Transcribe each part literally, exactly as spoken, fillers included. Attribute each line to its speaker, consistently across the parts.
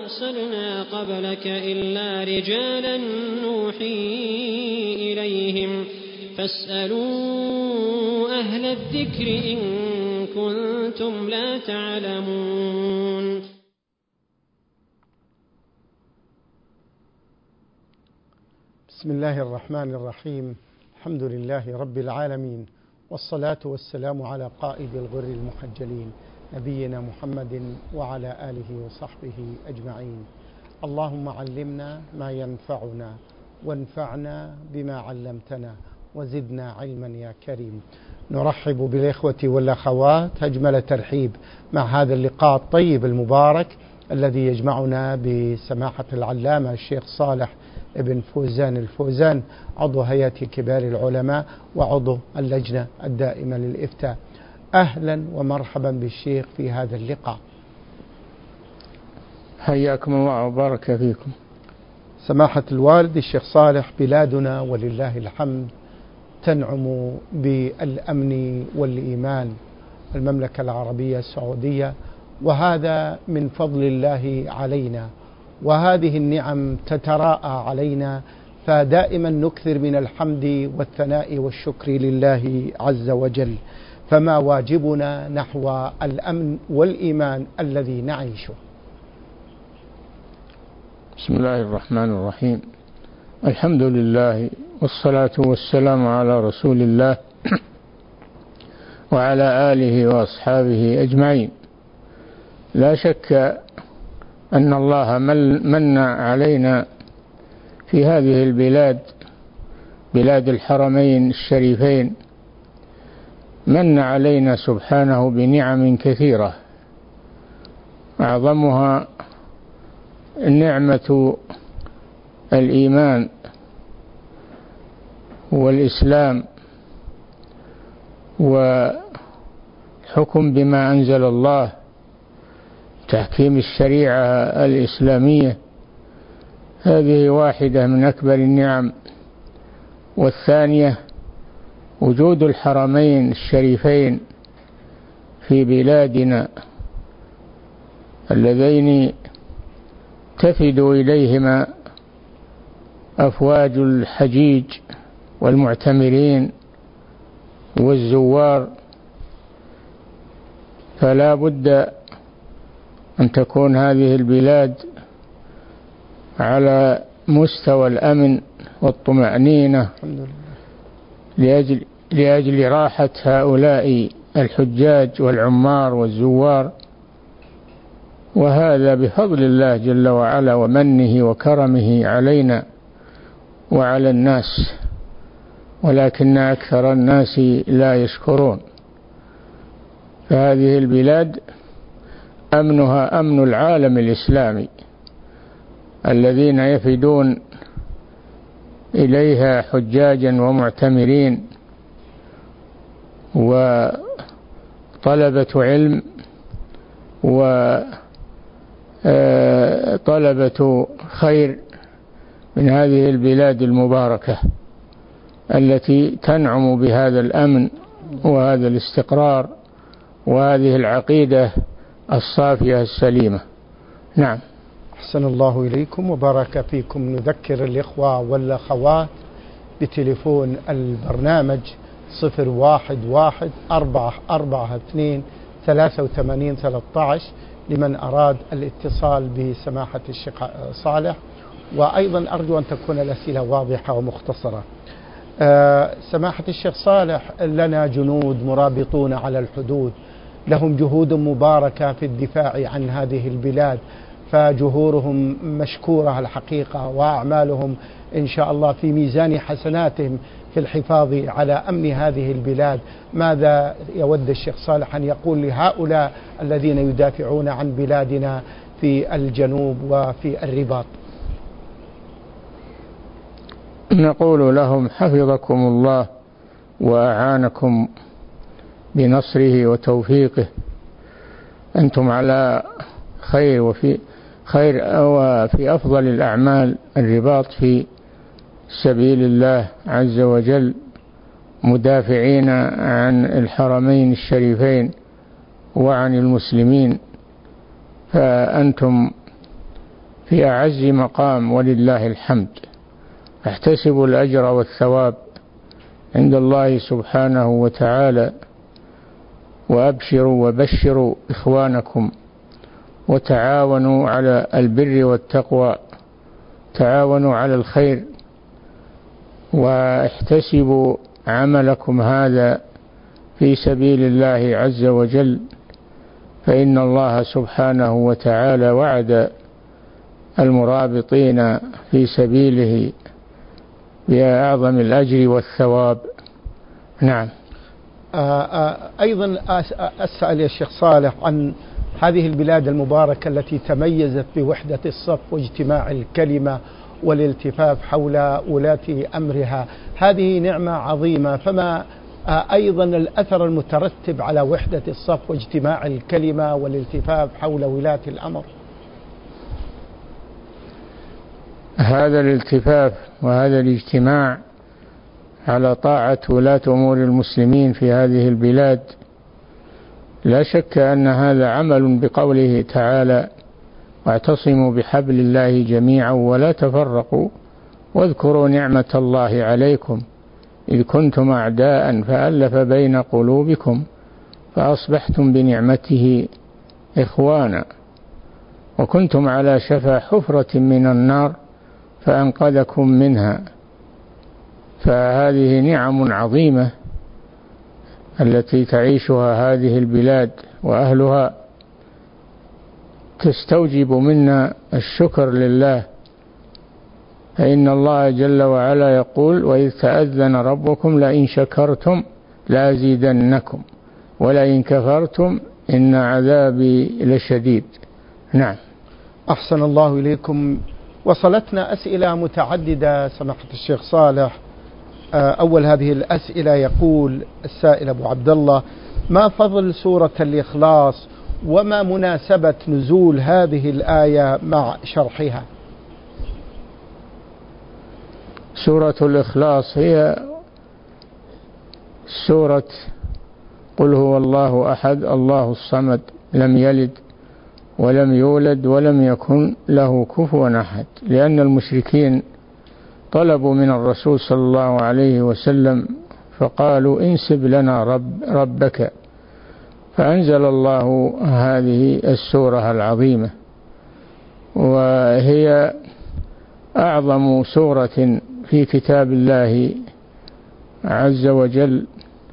Speaker 1: أرسلنا قبلك إلا رجالا نوحي إليهم فاسألوا أهل الذكر إن كنتم لا تعلمون.
Speaker 2: بسم الله الرحمن الرحيم. الحمد لله رب العالمين، والصلاة والسلام على قائد الغر المحجلين نبينا محمد وعلى آله وصحبه أجمعين. اللهم علمنا ما ينفعنا وانفعنا بما علمتنا وزدنا علما يا كريم. نرحب بالإخوة والأخوات أجمل ترحيب مع هذا اللقاء الطيب المبارك الذي يجمعنا بسماحة العلامة الشيخ صالح ابن فوزان الفوزان، عضو هيئة كبار العلماء وعضو اللجنة الدائمة للإفتاء. أهلا ومرحبا بالشيخ في هذا اللقاء.
Speaker 3: حياكم الله وبارك فيكم.
Speaker 2: سماحة الوالد الشيخ صالح، بلادنا ولله الحمد تنعم بالأمن والإيمان، المملكة العربية السعودية، وهذا من فضل الله علينا، وهذه النعم تتراءى علينا، فدائما نكثر من الحمد والثناء والشكر لله عز وجل. فما واجبنا نحو الأمن والإيمان الذي نعيشه؟
Speaker 3: بسم الله الرحمن الرحيم. الحمد لله والصلاة والسلام على رسول الله وعلى آله وأصحابه أجمعين. لا شك أن الله من علينا في هذه البلاد، بلاد الحرمين الشريفين، من علينا سبحانه بنعم كثيرة، أعظمها نعمة الإيمان والإسلام وحكم بما أنزل الله، تحكيم الشريعة الإسلامية. هذه واحدة من أكبر النعم. والثانية وجود الحرمين الشريفين في بلادنا اللذين تفد إليهما أفواج الحجيج والمعتمرين والزوار، فلا بد أن تكون هذه البلاد على مستوى الأمن والطمأنينة لأجل, لأجل راحة هؤلاء الحجاج والعمار والزوار، وهذا بفضل الله جل وعلا ومنه وكرمه علينا وعلى الناس، ولكن أكثر الناس لا يشكرون. فهذه البلاد أمنها أمن العالم الإسلامي الذين يفدون إليها حجاجا ومعتمرين وطلبة علم وطلبة خير من هذه البلاد المباركة التي تنعم بهذا الأمن وهذا الاستقرار وهذه العقيدة الصافية السليمة. نعم.
Speaker 2: أحسن الله إليكم وبارك فيكم. نذكر الإخوة والأخوات بتليفون البرنامج صفر واحد واحد أربعة أربعة اثنين ثلاثة وثمانين ثلاثة عشر لمن أراد الاتصال بسماحة الشيخ صالح، وأيضا أرجو أن تكون الأسئلة واضحة ومختصرة. أه سماحة الشيخ صالح، لنا جنود مرابطون على الحدود، لهم جهود مباركة في الدفاع عن هذه البلاد، فجهورهم مشكورة الحقيقة، وأعمالهم إن شاء الله في ميزان حسناتهم في الحفاظ على أمن هذه البلاد. ماذا يود الشيخ صالح أن يقول لهؤلاء الذين يدافعون عن بلادنا في الجنوب وفي الرباط؟
Speaker 3: نقول لهم حفظكم الله وأعانكم بنصره وتوفيقه، أنتم على خير وفي خير وفي أفضل الأعمال، الرباط في سبيل الله عز وجل، مدافعين عن الحرمين الشريفين وعن المسلمين، فأنتم في أعز مقام ولله الحمد. احتسبوا الأجر والثواب عند الله سبحانه وتعالى، وأبشروا وبشروا إخوانكم، وتعاونوا على البر والتقوى، تعاونوا على الخير، واحتسبوا عملكم هذا في سبيل الله عز وجل، فإن الله سبحانه وتعالى وعد المرابطين في سبيله بأعظم الأجر والثواب. نعم.
Speaker 2: أيضا أسأل يا شيخ صالح عن هذه البلاد المباركة التي تميزت بوحدة الصف واجتماع الكلمة والالتفاف حول ولاة أمرها. هذه نعمة عظيمة، فما أيضا الأثر المترتب على وحدة الصف واجتماع الكلمة والالتفاف حول ولاة الأمر؟
Speaker 3: هذا الالتفاف وهذا الاجتماع على طاعة ولاة أمور المسلمين في هذه البلاد لا شك أن هذا عمل بقوله تعالى: واعتصموا بحبل الله جميعا ولا تفرقوا واذكروا نعمة الله عليكم إذ كنتم أعداء فألف بين قلوبكم فأصبحتم بنعمته إخوانا وكنتم على شفا حفرة من النار فأنقذكم منها. فهذه نعم عظيمة التي تعيشها هذه البلاد وأهلها، تستوجب منا الشكر لله، فإن الله جل وعلا يقول: وإذ تأذن ربكم لئن شكرتم لأزيدنكم ولئن كفرتم إن عذابي لشديد. نعم.
Speaker 2: أحسن الله إليكم. وصلتنا أسئلة متعددة سماحة الشيخ صالح. أول هذه الأسئلة يقول السائل أبو عبد الله: ما فضل سورة الإخلاص وما مناسبة نزول هذه الآية مع شرحها؟
Speaker 3: سورة الإخلاص هي سورة قل هو الله أحد الله الصمد لم يلد ولم يولد ولم يكن له كفوا أحد، لأن المشركين طلبوا من الرسول صلى الله عليه وسلم فقالوا: انسب لنا رب ربك، فأنزل الله هذه السورة العظيمة، وهي أعظم سورة في كتاب الله عز وجل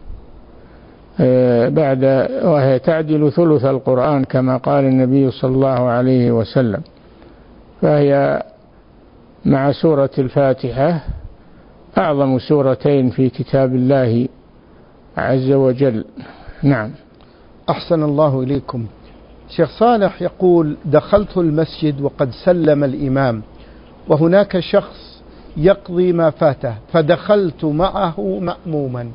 Speaker 3: بعد، وهي تعدل ثلث القرآن كما قال النبي صلى الله عليه وسلم، فهي مع سورة الفاتحة أعظم سورتين في كتاب الله عز وجل. نعم.
Speaker 2: أحسن الله إليكم. شيخ صالح يقول: دخلت المسجد وقد سلم الإمام وهناك شخص يقضي ما فاته فدخلت معه مأموما.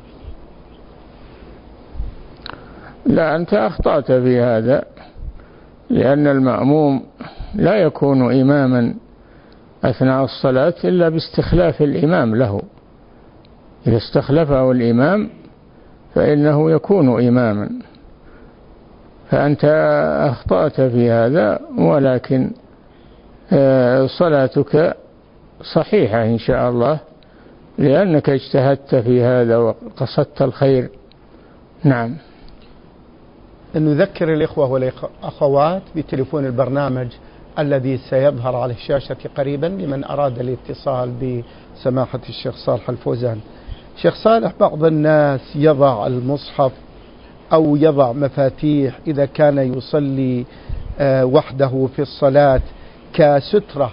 Speaker 3: لا، أنت أخطأت في هذا، لأن المأموم لا يكون إماما أثناء الصلاة إلا باستخلاف الإمام له. إذا استخلفه الإمام فإنه يكون إماما، فأنت أخطأت في هذا، ولكن صلاتك صحيحة إن شاء الله، لأنك اجتهدت في هذا وقصدت الخير. نعم.
Speaker 2: نذكر الإخوة والأخوات بتليفون البرنامج الذي سيظهر على الشاشة قريبا لمن أراد الاتصال بسماحة الشيخ صالح الفوزان. شيخ صالح، بعض الناس يضع المصحف أو يضع مفاتيح إذا كان يصلي وحده في الصلاة كسترة.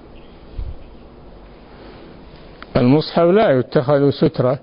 Speaker 3: المصحف لا يتخذ سترة،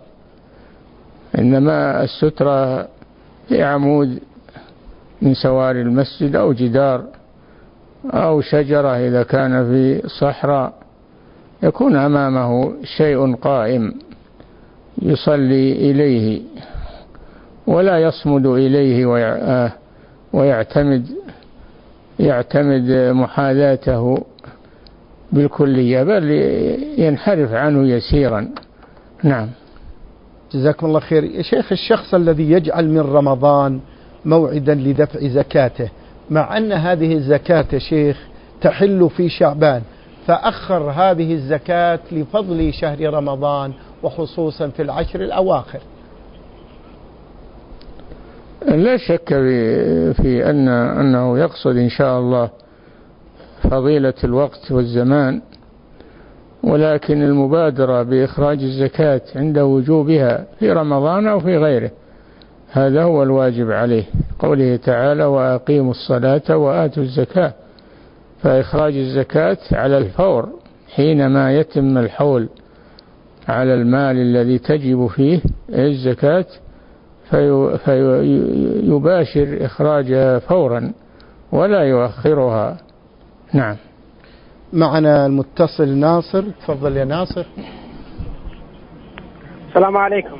Speaker 3: إنما السترة هي عمود من سوار المسجد أو جدار أو شجرة إذا كان في صحراء، يكون أمامه شيء قائم يصلي إليه ولا يصمد إليه ويعتمد يعتمد محاذاته بالكلية، بل ينحرف عنه يسيرا. نعم.
Speaker 2: جزاكم الله خير. يا شيخ، الشخص الذي يجعل من رمضان موعدا لدفع زكاته، مع أن هذه الزكاة يا شيخ تحل في شعبان فأخر هذه الزكاة لفضل شهر رمضان وخصوصا في العشر الأواخر؟
Speaker 3: لا شك في أن أنه يقصد إن شاء الله فضيلة الوقت والزمان، ولكن المبادرة بإخراج الزكاة عند وجوبها في رمضان أو في غيره هذا هو الواجب عليه، قوله تعالى وأقيموا الصلاة وآتوا الزكاة، فإخراج الزكاة على الفور حينما يتم الحول على المال الذي تجب فيه الزكاة في فيباشر إخراجها فورا ولا يؤخرها. نعم.
Speaker 2: معنا المتصل ناصر، تفضل يا ناصر.
Speaker 4: السلام عليكم.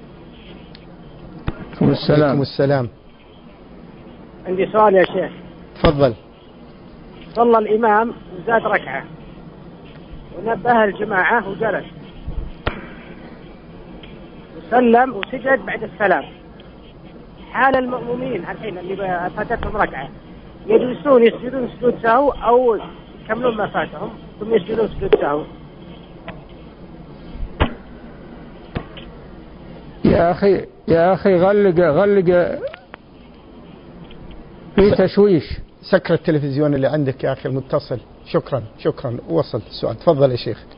Speaker 3: السلام.
Speaker 2: عليكم السلام.
Speaker 4: عندي سؤال يا شيخ.
Speaker 2: تفضل.
Speaker 4: صلى الإمام وزاد ركعة ونبه الجماعة وجلس وسلم وسجد بعد السلام، حال المأمومين الحين اللي فاتتهم ركعة يجلسون يسجدون سجود سهو أو يكملون ما فاتهم ثم يسجدون سجود سهو؟
Speaker 3: يا أخي يا أخي غلق غلق في تشويش.
Speaker 2: سكر التلفزيون اللي عندك يا أخي المتصل. شكرا شكرا وصلت السؤال. تفضل يا شيخ.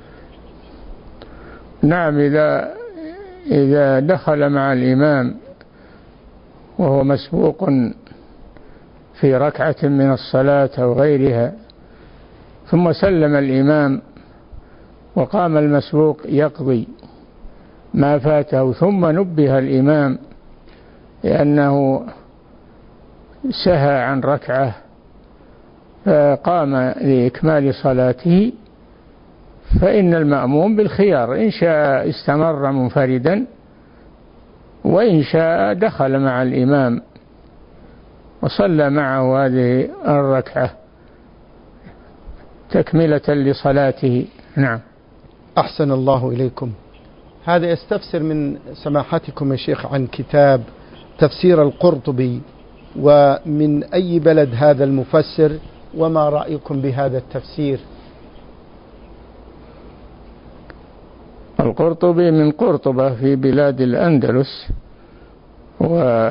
Speaker 3: نعم، إذا إذا دخل مع الإمام وهو مسبوق في ركعة من الصلاة أو غيرها ثم سلم الإمام وقام المسبوق يقضي ما فاته ثم نبه الإمام لأنه سهى عن ركعة فقام لإكمال صلاته، فإن المأموم بالخيار، إن شاء استمر منفردا وإن شاء دخل مع الإمام وصلى معه هذه الركعة تكملة لصلاته. نعم.
Speaker 2: أحسن الله إليكم. هذا يستفسر من سماحتكم يا شيخ عن كتاب تفسير القرطبي، ومن أي بلد هذا المفسر وما رأيكم بهذا التفسير؟
Speaker 3: القرطبي من قرطبة في بلاد الأندلس، و...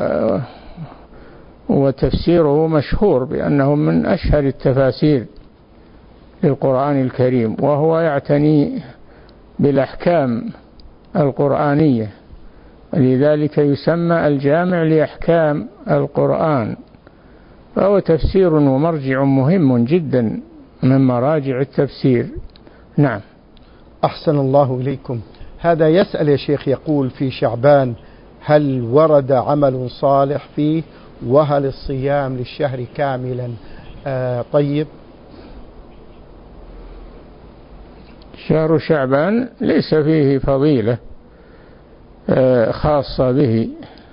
Speaker 3: وتفسيره مشهور بأنه من أشهر التفاسير للقرآن الكريم، وهو يعتني بالأحكام القرآنية، لذلك يسمى الجامع لأحكام القرآن، فهو تفسير ومرجع مهم جدا من مراجع التفسير. نعم.
Speaker 2: أحسن الله إليكم. هذا يسأل يا شيخ، يقول في شعبان هل ورد عمل صالح فيه، وهل الصيام للشهر كاملا آه طيب؟
Speaker 3: شهر شعبان ليس فيه فضيلة آه خاصة به،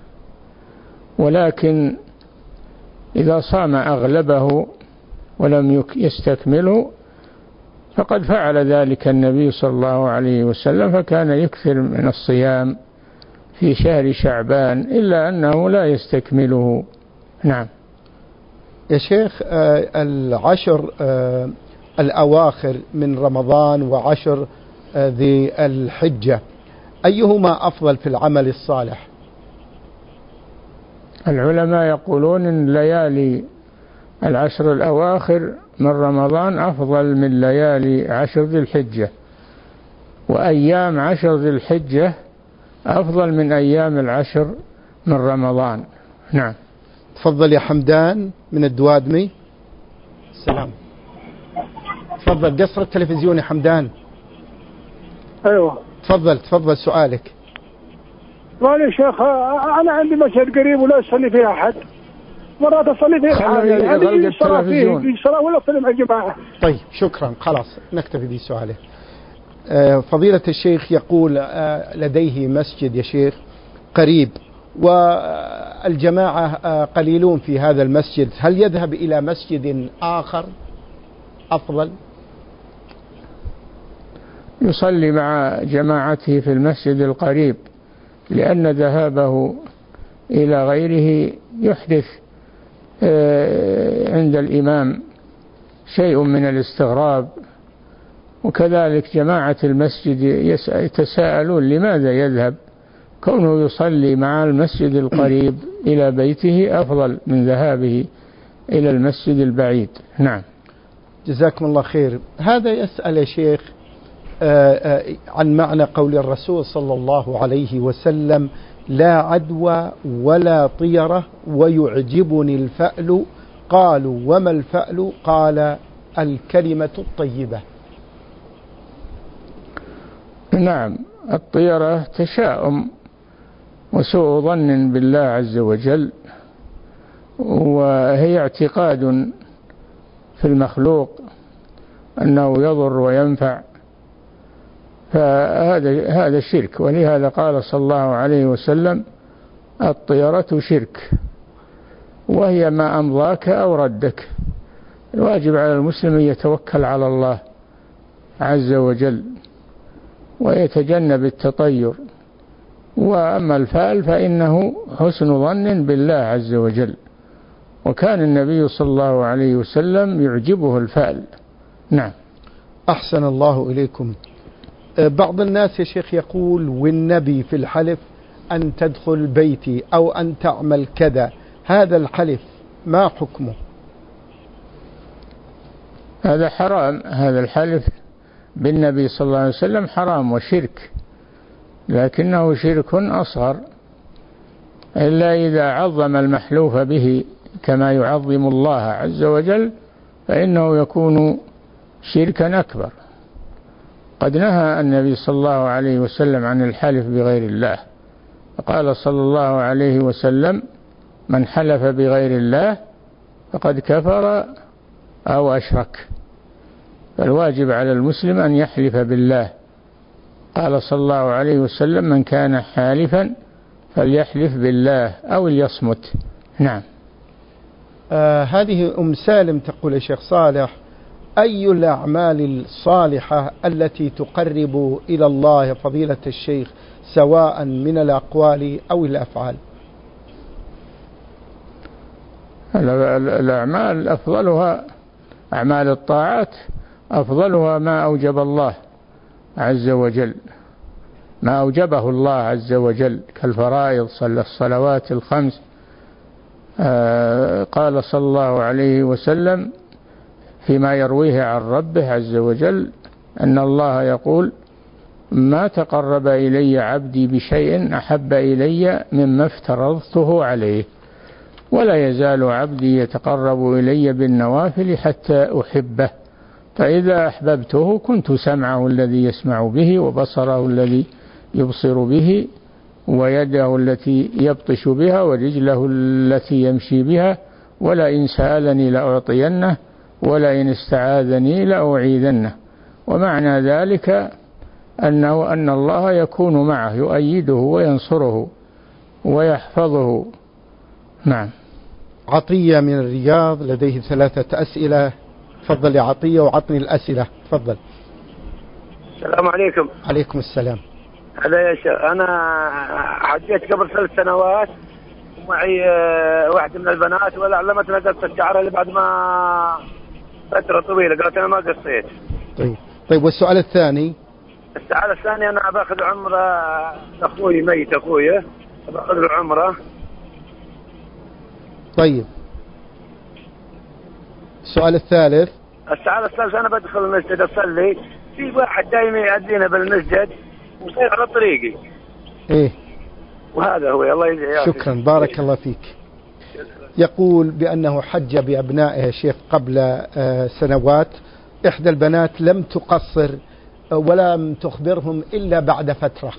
Speaker 3: ولكن إذا صام أغلبه ولم يستكمله فقد فعل ذلك النبي صلى الله عليه وسلم، فكان يكثر من الصيام في شهر شعبان إلا أنه لا يستكمله. نعم.
Speaker 2: يا شيخ آه العشر آه الأواخر من رمضان وعشر آه ذي الحجة أيهما أفضل في العمل الصالح؟
Speaker 3: العلماء يقولون إن ليالي العشر الأواخر من رمضان أفضل من ليالي عشر ذي الحجة، وأيام عشر ذي الحجة أفضل من أيام العشر من رمضان. نعم.
Speaker 2: تفضل يا حمدان من الدوادمي. السلام. تفضل قصر التلفزيون يا حمدان.
Speaker 5: أيوة.
Speaker 2: تفضل تفضل سؤالك.
Speaker 5: والله يا شيخ أنا عندي مسجد قريب ولا أصلي فيه أحد، مرات أصلي فيه حاجة يعني الصلاة فيه في صلاة ولا أصلي مع الجماعة.
Speaker 2: طيب شكرا، خلاص نكتفي بسؤاله. آه فضيلة الشيخ يقول آه لديه مسجد يا شيخ قريب والجماعة آه قليلون في هذا المسجد، هل يذهب إلى مسجد آخر أفضل؟
Speaker 3: يصلي مع جماعته في المسجد القريب، لأن ذهابه إلى غيره يحدث عند الإمام شيء من الاستغراب. وكذلك جماعة المسجد يتساءلون لماذا يذهب، كونه يصلي مع المسجد القريب إلى بيته أفضل من ذهابه إلى المسجد البعيد. نعم.
Speaker 2: جزاكم الله خير. هذا يسأل يا شيخ عن معنى قول الرسول صلى الله عليه وسلم: لا عدوى ولا طيرة ويعجبني الفأل. قالوا: وما الفأل؟ قال: الكلمة الطيبة.
Speaker 3: نعم، الطيرة تشاؤم وسوء ظن بالله عز وجل، وهي اعتقاد في المخلوق أنه يضر وينفع، فهذا هذا شرك. ولهذا قال صلى الله عليه وسلم: الطيرة شرك، وهي ما أمضاك أو ردك. الواجب على المسلم أن يتوكل على الله عز وجل ويتجنب التطير. وأما الفأل فإنه حسن ظن بالله عز وجل، وكان النبي صلى الله عليه وسلم يعجبه الفأل. نعم.
Speaker 2: أحسن الله إليكم. بعض الناس يا شيخ يقول: والنبي في الحلف أن تدخل بيتي أو أن تعمل كذا، هذا الحلف ما حكمه؟
Speaker 3: هذا حرام، هذا الحلف بالنبي صلى الله عليه وسلم حرام وشرك، لكنه شرك أصغر، إلا إذا عظم المحلوف به كما يعظم الله عز وجل فإنه يكون شركا أكبر. قد نهى النبي صلى الله عليه وسلم عن الحلف بغير الله، فقال صلى الله عليه وسلم: من حلف بغير الله فقد كفر أو أشرك. فالواجب على المسلم أن يحلف بالله. قال صلى الله عليه وسلم: من كان حالفا فليحلف بالله أو ليصمت. نعم.
Speaker 2: آه هذه أم سالم تقول: يا شيخ صالح، أي الأعمال الصالحة التي تقرب إلى الله يا فضيلة الشيخ، سواء من الأقوال أو الأفعال؟
Speaker 3: الأعمال أفضلها أعمال الطاعات، أفضلها ما أوجب الله عز وجل، ما أوجبه الله عز وجل كالفرائض، صلى الصلوات الخمس. آه قال صلى الله عليه وسلم فيما يرويه عن ربه عز وجل أن الله يقول: ما تقرب إلي عبدي بشيء أحب إلي مما افترضته عليه، ولا يزال عبدي يتقرب إلي بالنوافل حتى أحبه، فإذا أحببته كنت سمعه الذي يسمع به، وبصره الذي يبصر به، ويده التي يبطش بها، ورجله التي يمشي بها، ولئن سألني لأعطينه، ولئن استعاذني لأعيذنه. ومعنى ذلك أنه أن الله يكون معه، يؤيده وينصره ويحفظه. نعم.
Speaker 2: عطية من الرياض لديه ثلاثة أسئلة. تفضل يا عطية وعطني الأسئلة. تفضل.
Speaker 6: السلام عليكم.
Speaker 2: عليكم السلام.
Speaker 6: هذا يا شيخ، أنا حجيت قبل ثلاث سنوات ومعي واحدة من البنات، ولا علمتنا قصة الشعر اللي بعد ما فترة طويلة قالت أنا ما قصيت.
Speaker 2: طيب طيب والسؤال الثاني؟
Speaker 6: السؤال الثاني: أنا باخذ عمرة أخوي ميت، أخوي باخذ له عمرة.
Speaker 2: طيب السؤال الثالث؟
Speaker 6: السؤال الثالث: أنا بدخل المسجد أصلي، في واحد دائما يأذينا بالمسجد وصير على طريقي.
Speaker 2: إيه.
Speaker 6: وهذا هو. الله يجزيه.
Speaker 2: شكرا، بارك الله فيك. يقول بأنه حج بأبنائه يا شيخ قبل سنوات، إحدى البنات لم تقصر ولم تخبرهم إلا بعد فترة.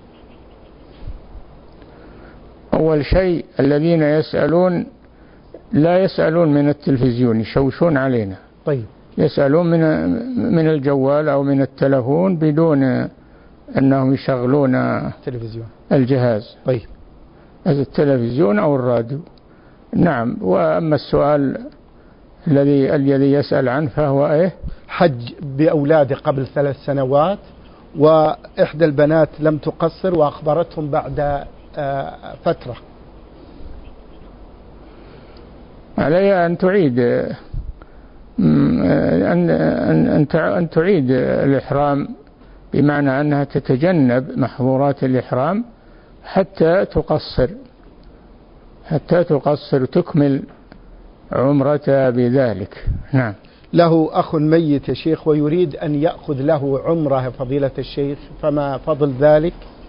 Speaker 3: أول شيء الذين يسألون لا يسألون من التلفزيون، يشوشون علينا.
Speaker 2: طيب.
Speaker 3: يسألون من من الجوال أو من التلفون بدون أنهم يشغلون
Speaker 2: التلفزيون
Speaker 3: الجهاز.
Speaker 2: طيب.
Speaker 3: التلفزيون أو الراديو. نعم. وأما السؤال الذي الذي يسأل عنه فهو إيه؟
Speaker 2: حج بأولاده قبل ثلاث سنوات، وإحدى البنات لم تقصر وأخبرتهم بعد فترة.
Speaker 3: عليها أن تعيد أن أن أن تعيد الإحرام، بمعنى أنها تتجنب محظورات الإحرام حتى تقصر حتى تقصر تكمل عمرتها بذلك. نعم.
Speaker 2: له أخ ميت يا شيخ ويريد أن يأخذ له عمره فضيلة الشيخ، فما فضل ذلك؟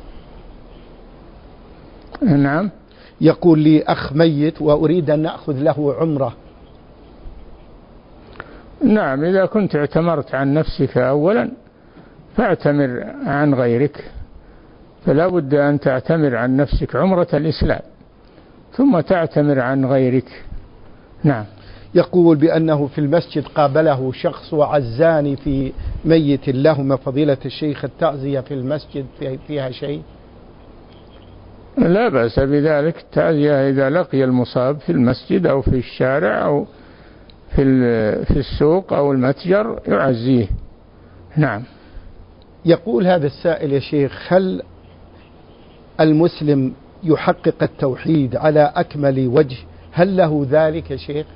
Speaker 3: نعم.
Speaker 2: يقول لي أخ ميت وأريد أن نأخذ له عمره.
Speaker 3: نعم، إذا كنت اعتمرت عن نفسك أولا فاعتمر عن غيرك، فلا بد أن تعتمر عن نفسك عمرة الإسلام ثم تعتمر عن غيرك. نعم.
Speaker 2: يقول بأنه في المسجد قابله شخص وعزاني في ميت لهما فضيلة الشيخ، التعزية في المسجد فيها شيء؟
Speaker 3: لا بأس بذلك، التعزية إذا لقي المصاب في المسجد أو في الشارع أو في في السوق أو المتجر يعزيه. نعم.
Speaker 2: يقول هذا السائل يا شيخ: هل المسلم يحقق التوحيد على أكمل وجه؟ هل له ذلك يا شيخ؟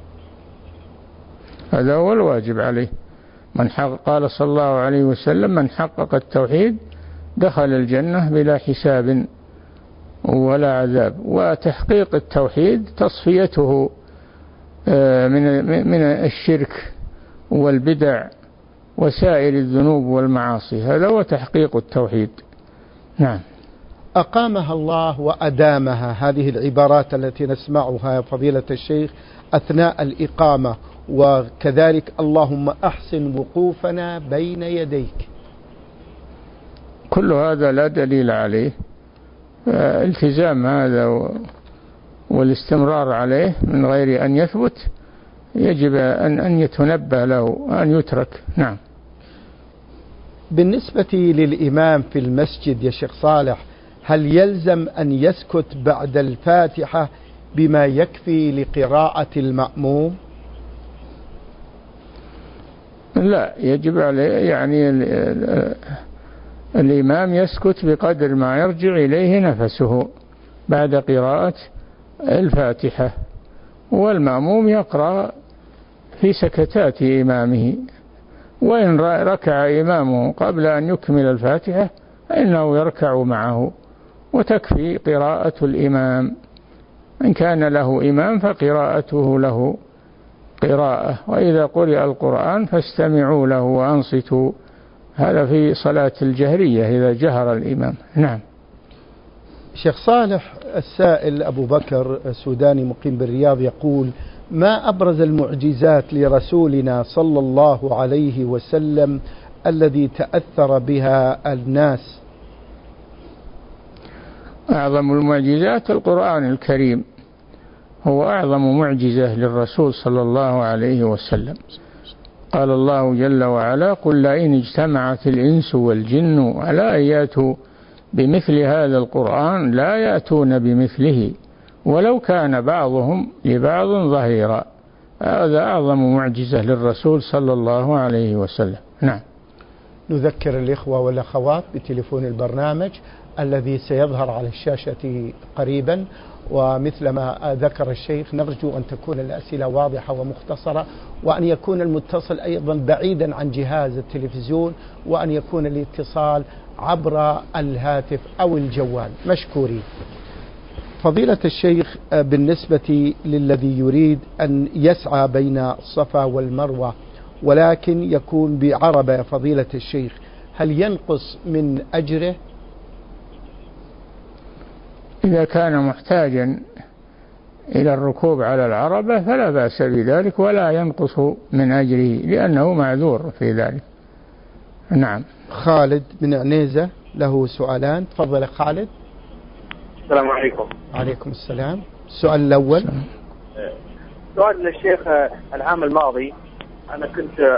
Speaker 3: هذا هو الواجب عليه. من حق قال صلى الله عليه وسلم: من حقق التوحيد دخل الجنة بلا حساب ولا عذاب. وتحقيق التوحيد تصفيته من من الشرك والبدع وسائر الذنوب والمعاصي، هذا هو تحقيق التوحيد. نعم.
Speaker 2: أقامها الله وأدامها، هذه العبارات التي نسمعها فضيلة الشيخ أثناء الإقامة، وكذلك اللهم أحسن وقوفنا بين يديك،
Speaker 3: كل هذا لا دليل عليه. التزام هذا والاستمرار عليه من غير أن يثبت يجب أن أن يتنبه له أن يترك. نعم.
Speaker 2: بالنسبة للإمام في المسجد يا شيخ صالح، هل يلزم أن يسكت بعد الفاتحة بما يكفي لقراءة المأموم؟
Speaker 3: لا، يجب عليه يعني الإمام يسكت بقدر ما يرجع إليه نفسه بعد قراءة الفاتحة، والمأموم يقرأ في سكتات إمامه، وإن ركع إمامه قبل أن يكمل الفاتحة فإنه يركع معه، وتكفي قراءة الإمام. إن كان له إمام فقراءته له قراءة، وإذا قرئ القرآن فاستمعوا له وأنصتوا، هذا في صلاة الجهرية إذا جهر الإمام. نعم.
Speaker 2: شيخ صالح، السائل أبو بكر السوداني مقيم بالرياض يقول: ما أبرز المعجزات لرسولنا صلى الله عليه وسلم الذي تأثر بها الناس؟
Speaker 3: أعظم المعجزات القرآن الكريم، هو أعظم معجزة للرسول صلى الله عليه وسلم. قال الله جل وعلا: قل لئن اجتمعت الإنس والجن على أن يأتوا بمثل هذا القرآن لا يأتون بمثله ولو كان بعضهم لبعض ظهيرا. هذا أعظم معجزة للرسول صلى الله عليه وسلم. نعم.
Speaker 2: نذكر الإخوة والأخوات بتليفون البرنامج الذي سيظهر على الشاشة قريبا، ومثلما ذكر الشيخ نرجو أن تكون الأسئلة واضحة ومختصرة، وأن يكون المتصل أيضا بعيدا عن جهاز التلفزيون، وأن يكون الاتصال عبر الهاتف أو الجوال. مشكورين. فضيلة الشيخ، بالنسبة للذي يريد أن يسعى بين الصفا والمروة ولكن يكون بعربة فضيلة الشيخ، هل ينقص من أجره؟
Speaker 3: إذا كان محتاجا إلى الركوب على العربة فلا بأس بذلك ولا ينقص من أجره لأنه معذور في ذلك. نعم.
Speaker 2: خالد من عنيزة له سؤالان. تفضل خالد.
Speaker 6: السلام عليكم.
Speaker 2: عليكم السلام. السؤال الأول.
Speaker 6: سؤال للشيخ: العام الماضي أنا كنت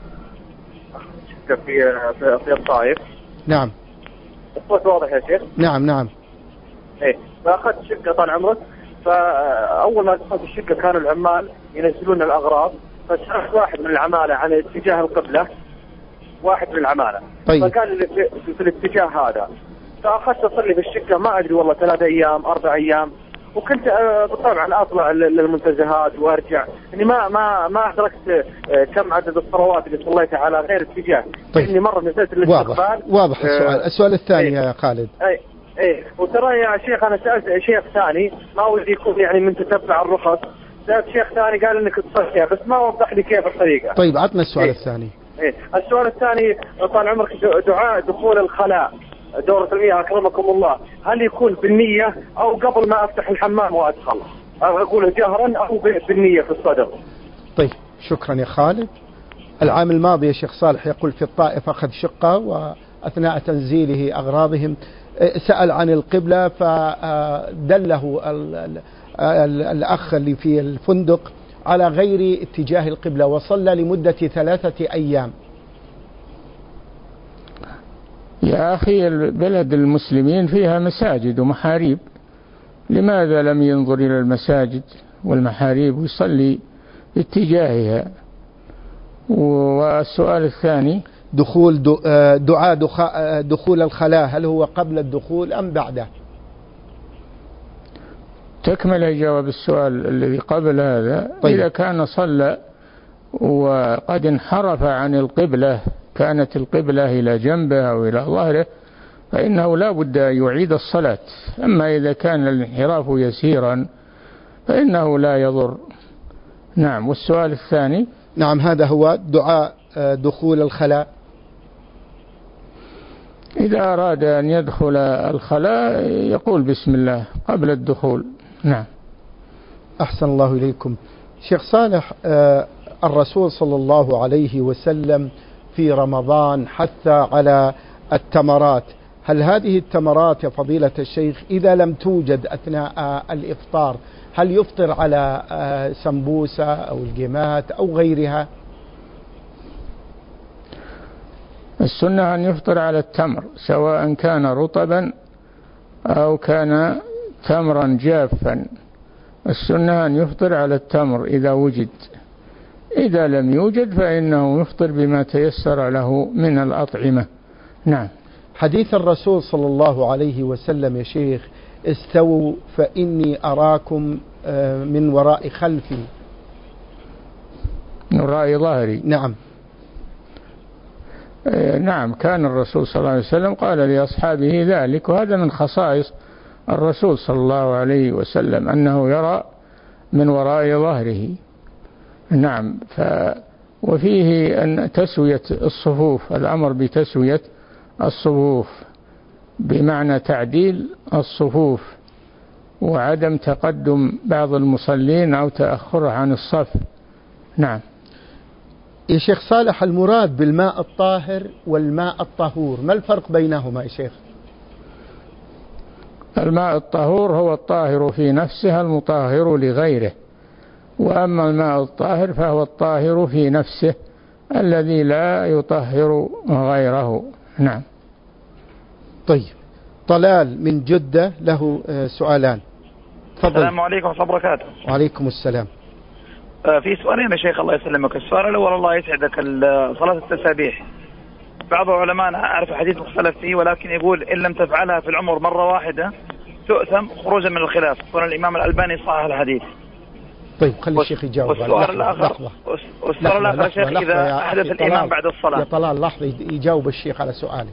Speaker 6: في في الطائف.
Speaker 2: نعم.
Speaker 6: الصوت واضح يا شيخ؟
Speaker 2: نعم نعم.
Speaker 6: إيه، فأخذت شقة طال عمرك، فأول ما دخلت الشقة كانوا العمال ينزلون الأغراض، فسألت واحد من العمالة عن اتجاه القبلة، واحد من العمالة.
Speaker 2: طيب.
Speaker 6: فقال لي في, في الاتجاه هذا، فأخذت أصلي في الشقة ما أدري والله ثلاثة أيام أربع أيام
Speaker 7: وكنت آه طبعا اطلع للمنتزهات وارجع، يعني ما ما ما ادركت آه كم عدد الصلوات اللي صليتها على غير اتجاه.
Speaker 2: طيب.
Speaker 7: اني مره نسيت الاستقبال.
Speaker 2: واضح واضح السؤال. آه السؤال الثاني يا خالد.
Speaker 7: اي اي وترى يا شيخ انا سالت شيخ ثاني ما ودي يكون يعني من تتبع الرخص، سالت شيخ ثاني قال انك تصلي بس ما وضح لي كيف الطريقه.
Speaker 2: طيب عطنا السؤال
Speaker 7: إيه؟
Speaker 2: الثاني.
Speaker 7: ايه السؤال الثاني طال عمرك دعاء دخول الخلاء دورة المياه أكرمكم الله، هل يكون بالنية أو قبل ما أفتح الحمام وأدخل؟ أقول جهرا أو بالنية في الصدر؟
Speaker 2: طيب شكرا يا خالد. العام الماضي يا شيخ صالح يقول في الطائف أخذ شقة وأثناء تنزيله أغراضهم سأل عن القبلة فدله الأخ اللي في الفندق على غير اتجاه القبلة وصلى لمدة ثلاثة أيام.
Speaker 3: يا أخي بلد المسلمين فيها مساجد ومحاريب، لماذا لم ينظر إلى المساجد والمحاريب ويصلي باتجاهها؟ والسؤال الثاني
Speaker 2: دخول دعاء دخول الخلاء هل هو قبل الدخول أم بعده؟
Speaker 3: تكمل جواب السؤال الذي قبل هذا. طيب. إذا كان صلى وقد انحرف عن القبلة، كانت القبلة إلى جنبه أو إلى ظهره، فإنه لا بد أن يعيد الصلاة. أما إذا كان الانحراف يسيرا فإنه لا يضر. نعم. والسؤال الثاني؟
Speaker 2: نعم هذا هو دعاء دخول الخلاء.
Speaker 3: إذا أراد أن يدخل الخلاء يقول بسم الله قبل الدخول. نعم.
Speaker 2: أحسن الله إليكم. شيخ صالح، الرسول صلى الله عليه وسلم في رمضان حث على التمرات، هل هذه التمرات يا فضيلة الشيخ إذا لم توجد أثناء الإفطار هل يفطر على سمبوسة أو الجمات أو غيرها؟
Speaker 3: السنة أن يفطر على التمر سواء كان رطبا أو كان تمرا جافا. السنة أن يفطر على التمر إذا وجد، إذا لم يوجد فإنه يفطر بما تيسر له من الأطعمة. نعم.
Speaker 2: حديث الرسول صلى الله عليه وسلم يا شيخ استووا فإني أراكم من وراء خلفي،
Speaker 3: من وراء ظهري.
Speaker 2: نعم.
Speaker 3: نعم كان الرسول صلى الله عليه وسلم قال لأصحابه ذلك، وهذا من خصائص الرسول صلى الله عليه وسلم أنه يرى من وراء ظهره. نعم. ف وفيه أن تسوية الصفوف، الأمر بتسوية الصفوف بمعنى تعديل الصفوف وعدم تقدم بعض المصلين أو تأخره عن الصف. نعم.
Speaker 2: يا شيخ صالح، المراد بالماء الطاهر والماء الطهور ما الفرق بينهما يا شيخ؟
Speaker 3: الماء الطهور هو الطاهر في نفسه المطهر لغيره، وأما الماء الطاهر فهو الطاهر في نفسه الذي لا يطهر غيره. نعم.
Speaker 2: طيب. طلال من جدة له سؤالان.
Speaker 8: تفضل. السلام عليكم ورحمة الله وبركاته.
Speaker 2: وعليكم السلام.
Speaker 8: في سؤالين يا شيخ الله يسلمك. السؤال الأول الله يسعدك، صلاة التسابيح بعض العلماء أعرف الحديث مختلف فيه، ولكن يقول إن لم تفعلها في العمر مرة واحدة تؤثم خروجا من الخلاف، قال الإمام الألباني صحح الحديث.
Speaker 2: طيب خلي الشيخ يجاوب.
Speaker 8: والسؤال الآخر والسؤال الآخر شيخ إذا أحدث الإمام بعد الصلاة.
Speaker 2: يا طلال لحظة يجاوب الشيخ على سؤالك.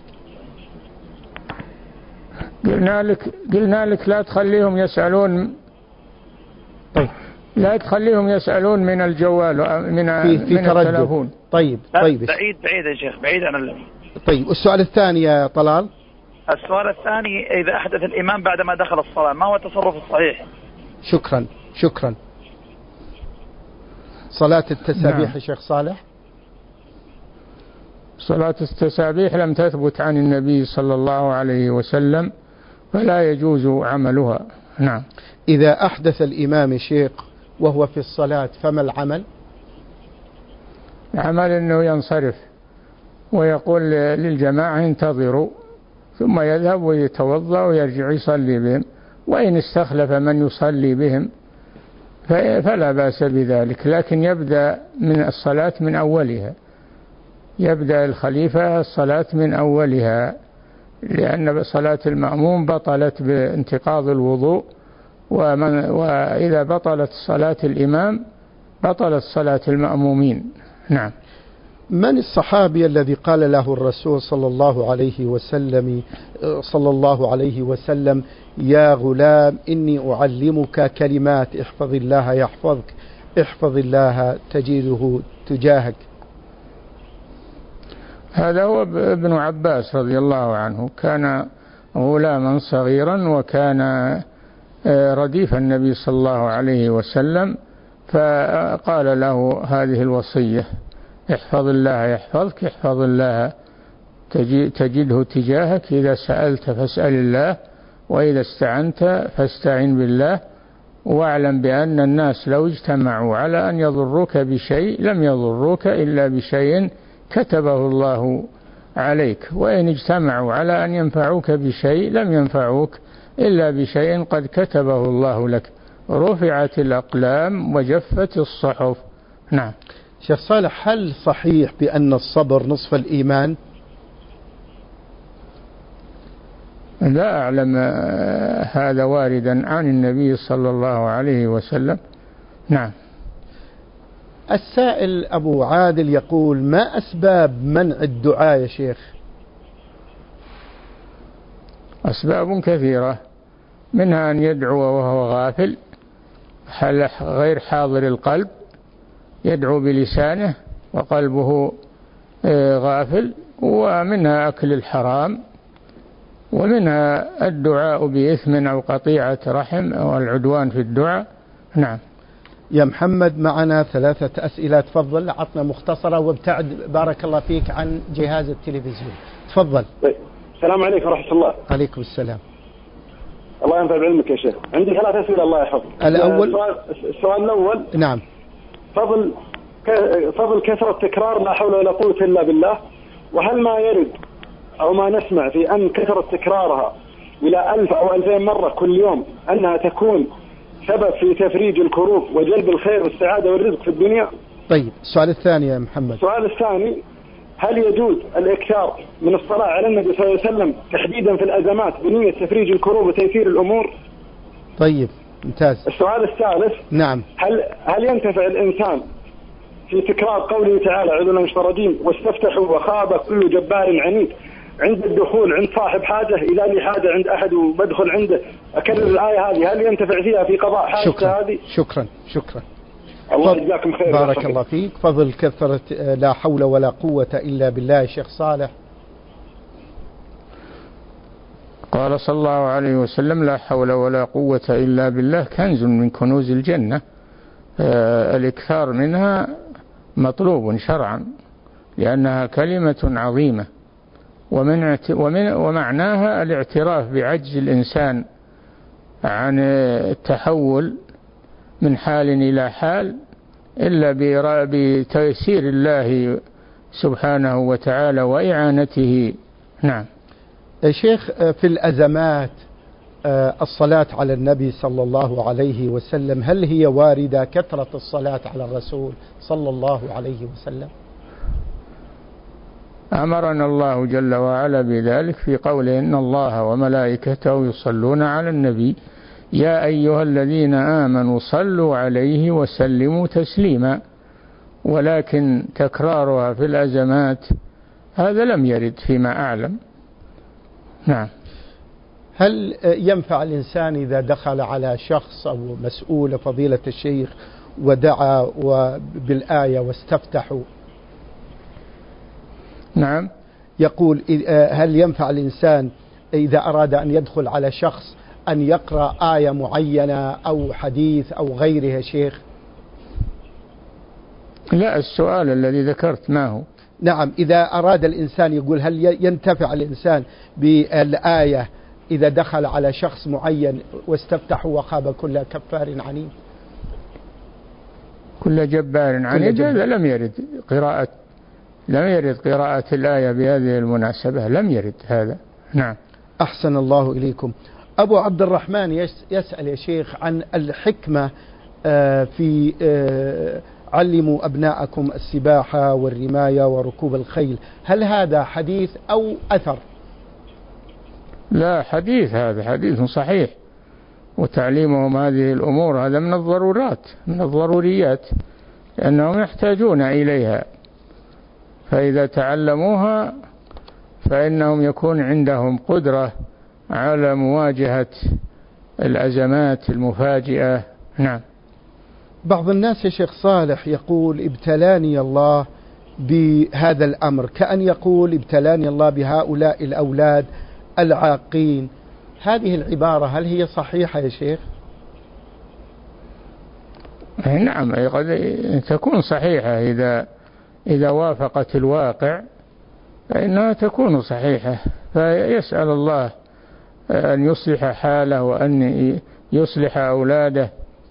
Speaker 3: قلنا لك قلنا لك لا تخليهم يسألون.
Speaker 2: طيب.
Speaker 3: لا تخليهم يسألون من الجوال من
Speaker 2: في في
Speaker 3: من التلفون.
Speaker 2: طيب طيب.
Speaker 8: بعيد بعيد يا شيخ، بعيد عن ال...
Speaker 2: طيب. والسؤال الثاني يا طلال؟
Speaker 8: السؤال الثاني إذا أحدث الإمام بعد ما دخل الصلاة ما هو التصرف الصحيح؟
Speaker 2: شكرا شكرا. صلاة التسابيح. نعم. يا شيخ صالح؟
Speaker 3: صلاة التسابيح لم تثبت عن النبي صلى الله عليه وسلم فلا يجوز عملها. نعم.
Speaker 2: إذا أحدث الإمام شيخ وهو في الصلاة فما العمل؟
Speaker 3: العمل أنه ينصرف ويقول للجماعة انتظروا، ثم يذهب ويتوضأ ويرجع يصلي بهم، وإن استخلف من يصلي بهم فلا بأس بذلك، لكن يبدأ من الصلاة من أولها، يبدأ الخليفة الصلاة من أولها، لأن صلاة المأموم بطلت بانتقاض الوضوء ومن وإذا بطلت صلاة الإمام بطلت صلاة المأمومين. نعم.
Speaker 2: من الصحابي الذي قال له الرسول صلى الله عليه وسلم صلى الله عليه وسلم يا غلام إني أعلمك كلمات احفظ الله يحفظك احفظ الله تجده تجاهك؟
Speaker 3: هذا هو ابن عباس رضي الله عنه، كان غلاما صغيرا وكان رديف النبي صلى الله عليه وسلم، فقال له هذه الوصية احفظ الله يحفظك احفظ الله تجده تجاهك، إذا سألت فاسأل الله وإذا استعنت فاستعن بالله، واعلم بأن الناس لو اجتمعوا على أن يضروك بشيء لم يضروك إلا بشيء كتبه الله عليك، وإن اجتمعوا على أن ينفعوك بشيء لم ينفعوك إلا بشيء قد كتبه الله لك، رفعت الأقلام وجفت الصحف. نعم.
Speaker 2: شيخ صالح، هل صحيح بأن الصبر نصف الإيمان؟
Speaker 3: لا أعلم هذا واردا عن النبي صلى الله عليه وسلم. نعم.
Speaker 2: السائل أبو عادل يقول ما أسباب منع الدعاء يا شيخ؟
Speaker 3: أسباب كثيرة، منها أن يدعو وهو غافل غير حاضر القلب، يدعو بلسانه وقلبه غافل، ومنها أكل الحرام، ومنها الدعاء بإثم أو قطيعة رحم أو العدوان في الدعاء. نعم.
Speaker 2: يا محمد معنا ثلاثة أسئلة، تفضل عطنا مختصرة وابتعد بارك الله فيك عن جهاز التلفزيون. تفضل.
Speaker 9: السلام عليكم ورحمة الله.
Speaker 2: عليكم السلام.
Speaker 9: الله ينفع بعلمك يا شيخ. عندي ثلاث أسئلة الله يحفظك.
Speaker 2: الأول
Speaker 9: السؤال, السؤال الأول
Speaker 2: نعم
Speaker 9: فضل فضل كثرة تكرار لا حول ولا قوة إلا بالله، وهل ما يرد أو ما نسمع في أن كثرة تكرارها إلى ألف أو ألفين مرة كل يوم أنها تكون سبب في تفريج الكروب وجلب الخير والسعادة والرزق في الدنيا؟
Speaker 2: طيب السؤال الثاني يا محمد.
Speaker 9: السؤال الثاني، هل يجوز الإكثار من الصلاة على النبي صلى الله عليه وسلم تحديدا في الأزمات بنية تفريج الكروب وتيسير الأمور؟
Speaker 2: طيب ممتاز.
Speaker 9: السؤال الثالث،
Speaker 2: نعم،
Speaker 9: هل هل ينتفع الإنسان في تكرار قوله تعالى أعوذ بالله من الشيطان الرجيم واستفتحوا وخاب كل جبار عنيد عند الدخول عند صاحب حاجة، إذا لي حاجة عند أحد وبدخل عنده أكرر الآية هذه، هل ينتفع فيها في قضاء حاجة
Speaker 2: شكرا.
Speaker 9: هذه؟
Speaker 2: شكرا شكرا
Speaker 9: الله يجزاكم خير.
Speaker 2: بارك الله فيك. فضل كثرة لا حول ولا قوة إلا بالله يا شيخ صالح.
Speaker 3: قال صلى الله عليه وسلم لا حول ولا قوة إلا بالله كنز من كنوز الجنة، آه الإكثار منها مطلوب شرعا لأنها كلمة عظيمة، ومن ومن ومعناها الاعتراف بعجز الإنسان عن التحول من حال إلى حال إلا بتيسير الله سبحانه وتعالى وإعانته. نعم.
Speaker 2: شيخ، في الأزمات الصلاة على النبي صلى الله عليه وسلم هل هي واردة كثرة الصلاة على الرسول صلى الله عليه وسلم؟
Speaker 3: أمرنا الله جل وعلا بذلك في قوله إن الله وملائكته يصلون على النبي يا أيها الذين آمنوا صلوا عليه وسلموا تسليما، ولكن تكرارها في الأزمات هذا لم يرد فيما أعلم. نعم.
Speaker 2: هل ينفع الإنسان إذا دخل على شخص أو مسؤول فضيلة الشيخ ودعا بالآية واستفتحوا؟
Speaker 3: نعم.
Speaker 2: يقول هل ينفع الإنسان إذا أراد أن يدخل على شخص أن يقرأ آية معينة أو حديث أو غيره يا شيخ؟
Speaker 3: لا، السؤال الذي ذكرت ما هو؟
Speaker 2: نعم، إذا أراد الإنسان يقول هل ينتفع الإنسان بالآية إذا دخل على شخص معين واستفتحوا وخاب كل كفار عنيد؟
Speaker 3: كل جبار عنيد هذا لم يرد قراءة لم يرد قراءة الآية بهذه المناسبة، لم يرد هذا. نعم.
Speaker 2: أحسن الله إليكم. أبو عبد الرحمن يسأل يا شيخ عن الحكمة في علموا أبناءكم السباحة والرماية وركوب الخيل، هل هذا حديث أو أثر؟
Speaker 3: لا، حديث، هذا حديث صحيح، وتعليمهم هذه الأمور هذا من الضرورات من الضروريات، لأنهم يحتاجون إليها، فإذا تعلموها فإنهم يكون عندهم قدرة على مواجهة الأزمات المفاجئة. نعم.
Speaker 2: بعض الناس يا شيخ صالح يقول ابتلاني الله بهذا الأمر، كأن يقول ابتلاني الله بهؤلاء الأولاد العاقين. هذه العبارة هل هي صحيحة يا شيخ؟
Speaker 3: نعم، قد تكون صحيحة إذا إذا وافقت الواقع فإنها تكون صحيحة، فيسأل الله أن يصلح حاله وأن يصلح أولاده.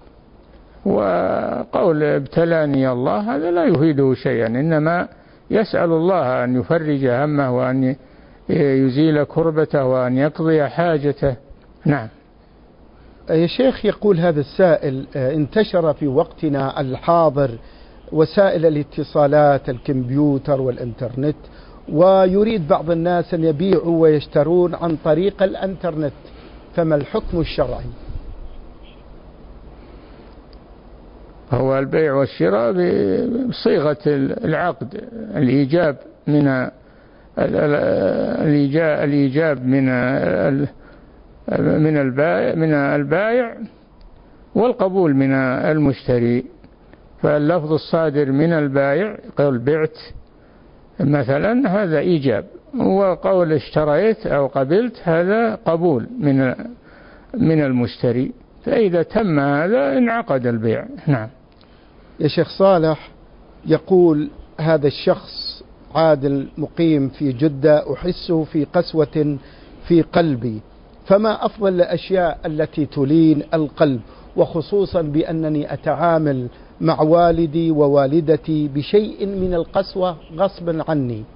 Speaker 3: وقول ابتلاني الله هذا لا يفيده شيئا، إنما يسأل الله أن يفرج همه وأن يزيل كربته وأن يقضي حاجته. نعم.
Speaker 2: يا شيخ يقول هذا السائل انتشر في وقتنا الحاضر وسائل الاتصالات الكمبيوتر والإنترنت، ويريد بعض الناس أن يبيعوا ويشترون عن طريق الإنترنت، فما الحكم الشرعي؟
Speaker 3: هو البيع والشراء بصيغة العقد، الإيجاب من الإيجاب من من البائع من البائع والقبول من المشتري. فاللفظ الصادر من البائع قول بعت مثلا هذا إيجاب، وقول اشتريت أو قبلت هذا قبول من من المشتري، فإذا تم هذا انعقد البيع. نعم.
Speaker 2: يا شيخ صالح يقول هذا الشخص عادل مقيم في جدة أحسه في قسوة في قلبي، فما أفضل الأشياء التي تلين القلب، وخصوصا بأنني أتعامل مع والدي ووالدتي بشيء من القسوة غصبا عني؟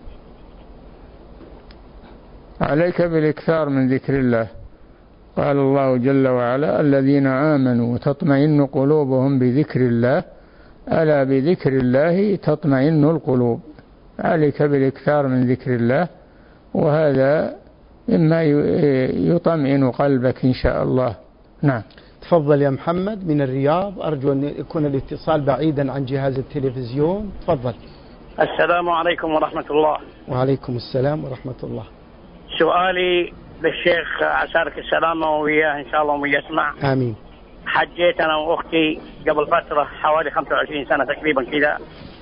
Speaker 3: عليك بالاكثار من ذكر الله. قال الله جل وعلا الذين آمنوا وتطمئن قلوبهم بذكر الله ألا بذكر الله تطمئن القلوب. عليك بالاكثار من ذكر الله، وهذا مما يطمئن قلبك إن شاء الله. نعم.
Speaker 2: تفضل يا محمد من الرياض، أرجو أن يكون الاتصال بعيدا عن جهاز التلفزيون. تفضل.
Speaker 10: السلام عليكم ورحمة الله.
Speaker 2: وعليكم السلام ورحمة الله.
Speaker 10: سؤالي للشيخ عسارك السلامة وياه إن شاء الله ويسمع.
Speaker 2: آمين.
Speaker 10: حجيت أنا وأختي قبل فترة حوالي خمسة وعشرين سنة تقريبا كذا،